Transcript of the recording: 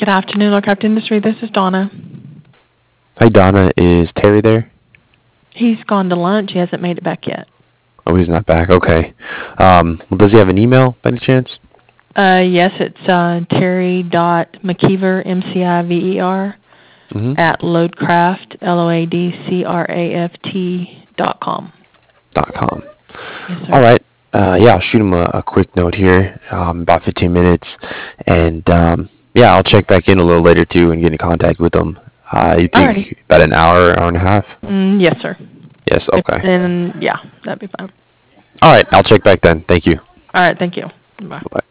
Good afternoon, Aircraft Industry. This is Donna. Hi, Donna. Is Terry there? He's gone to lunch. He hasn't made it back yet. Oh, he's not back. Okay. Well, does he have an email by any chance? Yes, it's terry.mckeever, M-C-I-V-E-R, at loadcraft, loadcraft.com. .com. Yes, sir. All right. Yeah, I'll shoot him a quick note here, about 15 minutes. And, yeah, I'll check back in a little later, too, and get in contact with him. You think Alrighty. about an hour and a half? Yes, sir. Yes, okay. And yeah, that'd be fine. All right, I'll check back then. Thank you. All right, thank you. Bye. Bye.